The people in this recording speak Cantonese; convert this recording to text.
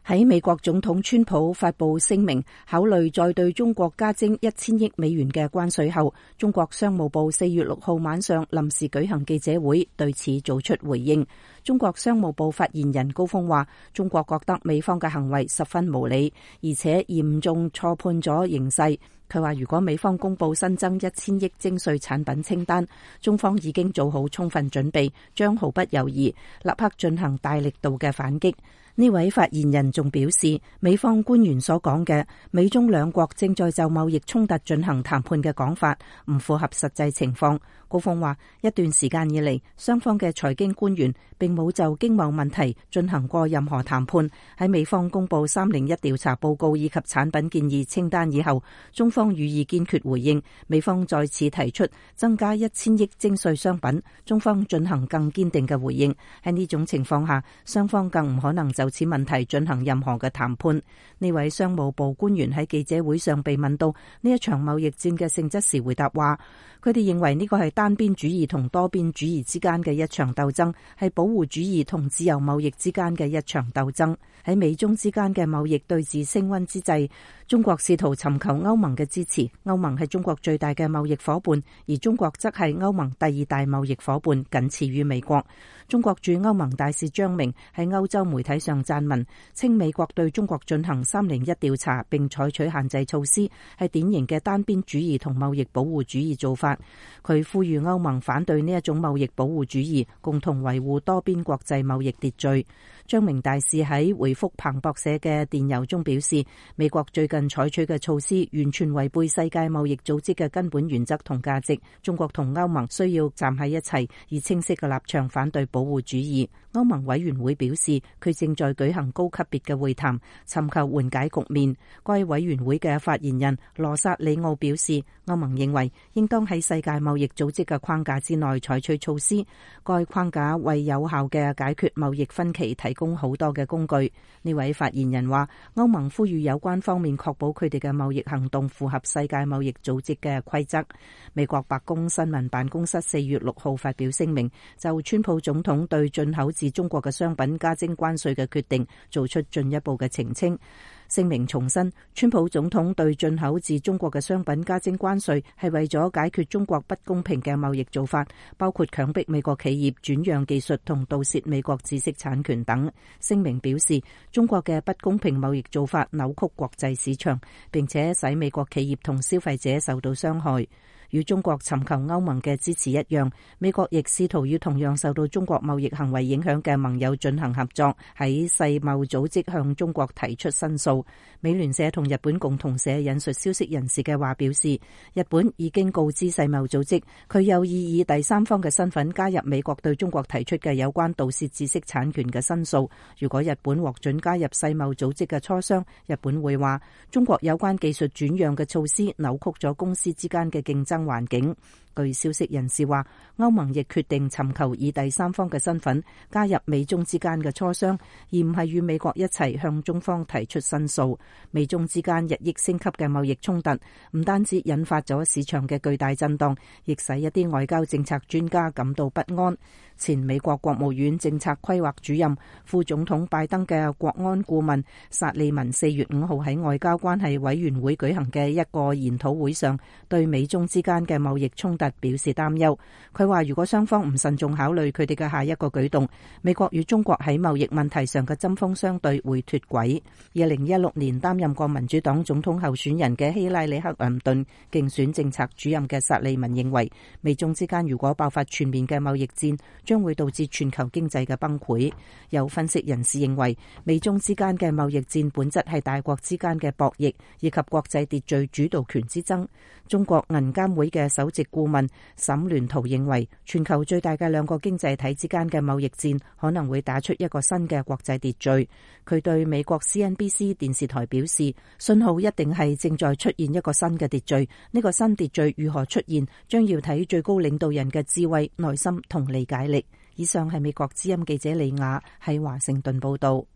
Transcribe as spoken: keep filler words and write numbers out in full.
喺美國總統川普發布聲明，考慮再對中國加徵一千億美元嘅關稅後，中國商務部四月六號晚上臨時舉行記者會，對此做出回應。中國商務部發言人高峰話，中國覺得美方嘅行為十分無理，而且嚴重錯判咗形勢。佢話如果美方公布新增一千億徵稅產品清單，中方已經做好充分準備，將毫不猶豫，立刻進行大力度嘅反擊。呢位發言人仲表示，美方官員所講嘅美中兩國正在就貿易衝突進行談判嘅講法唔符合實際情況。高峰話，一段時間以嚟，雙方嘅財經官員並冇就經貿問題進行過任何談判。喺美方公布三零一調查報告以及產品建議清單以後，中方予以堅決回應。美方再次提出增加一千億徵稅商品，中方進行更堅定嘅回應。喺呢種情況下，雙方更唔可能就此問題進行任何嘅談判。呢位商務部官員喺記者會上被問到呢一場貿易戰嘅性質時，回答話，佢哋認為呢個係單邊主義同多邊主義之間嘅一場鬥爭，係保護主義同自由貿易之間嘅一場鬥爭。喺美中之間嘅貿易對峙升溫之際，中國試圖尋求歐盟嘅支持。歐盟係中國最大嘅貿易夥伴，而中國則係歐盟第二大貿易夥伴，僅次於美國。中國駐歐盟大使張明喺歐洲媒體上撰文，稱美國對中國進行三零一調查並採取限制措施，係典型嘅單邊主義同貿易保護主義做法。佢呼籲歐盟反對呢一種貿易保護主義，共同維護多邊國際貿易秩序。張明大使喺回覆彭博社嘅電郵中表示，美國最近採取嘅措施完全違背世界貿易組織嘅根本原則同價值。中國同歐盟需要站喺一齊，以清晰嘅立場反對保護主義。歐盟委員會表示，佢正在舉行高級別嘅會談，尋求緩解局面。該委員會嘅發言人羅薩里奧表示，歐盟認為應當喺世界貿易組織嘅框架之內採取措施，該框架為有效嘅解決貿易分歧提供好多嘅工具。呢位發言人話，歐盟呼籲有關方面確保佢哋嘅貿易行動符合世界貿易組織嘅規則。美國白宮新聞辦公室四月六號發表聲明，就川普總統對進口自中國嘅商品加徵關稅嘅決定做出進一步嘅澄清。聲明重申，川普總統對進口自中國嘅商品加徵關稅係為咗解決中國不公平嘅貿易做法，包括強迫美國企業轉讓技術同盜竊美國知識產權等。聲明表示，中國嘅不公平貿易做法扭曲國際市場，並且使美國企業同消費者受到傷害。與中國尋求歐盟嘅支持一樣，美國亦試圖與同樣受到中國貿易行為影響嘅盟友進行合作，喺世貿組織向中國提出申訴。美聯社同日本共同社引述消息人士嘅話表示，日本已經告知世貿組織，佢有意以第三方嘅身份加入美國對中國提出嘅有關盜竊知識產權嘅申訴。如果日本獲准加入世貿組織嘅磋商，日本會話中國有關技術轉讓嘅措施扭曲咗公司之間嘅競爭環境。據消息人士話，歐盟亦決定尋求以第三方嘅身份加入美中之間嘅磋商，而唔係與美國一齊向中方提出申訴。美中之間日益升級嘅貿易衝突，唔單止引發咗市場嘅巨大震盪，亦使一啲外交政策專家感到不安。前美國國務院政策規劃主任、副總統拜登嘅國安顧問薩利文四月五號喺外交關係委員會舉行嘅一個研討會上，對美中之間嘅貿易衝突表示擔憂。佢話如果雙方唔慎重考慮佢哋嘅下一個舉動，美國與中國喺貿易問題上嘅針鋒相對會脫軌。二零一六年擔任過民主黨總統候選人嘅希拉里克林頓競選政策主任嘅薩利文認為，美中之間如果爆發全面嘅貿易戰，將會導致全球經濟嘅崩潰。有分析人士認為，美中之間嘅貿易戰本質係大國之間嘅博弈，以及國際秩序主導權之爭。中國銀監會嘅首席顧問沈聯圖認為，全球最大嘅兩個經濟體之間嘅貿易戰可能會打出一個新嘅國際秩序。佢對美國 C N B C 電視台表示，信號一定係正在出現一個新嘅秩序，呢個新秩序如何出現，將要睇最高領導人嘅智慧、耐心同理解力。以上係美國之音記者李雅喺華盛頓報道。